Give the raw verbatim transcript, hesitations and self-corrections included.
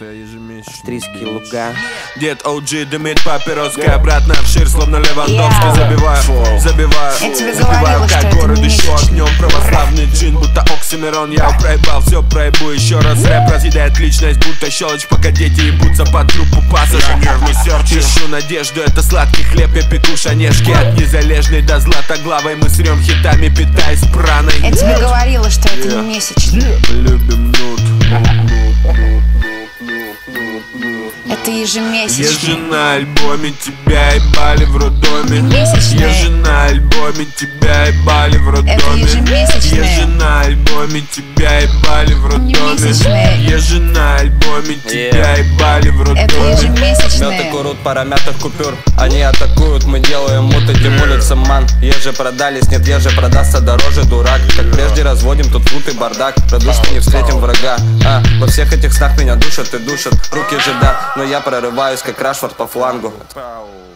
Это ежемесячно. Австрийские луга. Дед о джи дымит папироской, обратно в шир, словно Левандовский. Yeah. Забиваю, забиваю, Я тебе забиваю, говорила, что как это город не еще месячный. огнем. Православный джин, будто Оксимирон. Я проебал, все проебу еще раз. Рэп разъедает личность, будто щелочь, пока дети ебутся под группу пассаж. Нервный сердце, ищу надежду, это сладкий хлеб. Я пеку шанешки от незалежной до златоглавой. Мы срем хитами, питаясь праной. Я тебе говорила, что это Yeah. не месячный. Любим нут. Это ежемесячный. Я же на альбоме, тебя ебали в роддоме. Месячные. Я же на альбоме, тебя ебали в роддоме. Это ежемесячные. Я же на альбоме, тебя ебали в роддоме. Месячные. Я же на альбоме, тебя ебали в Это роддоме. Мёд и ежемесячные. курут пара мятых купюр. Они атакуют, мы делаем муты, демолится ман. Еже продались, нет, еже продастся дороже, дурак. Как прежде разводим тут фрут и бардак. Радушно не встретим врага. А, во всех этих снах меня душат и душат. Руки же да, но я прорываюсь, как Рашфорд по флангу.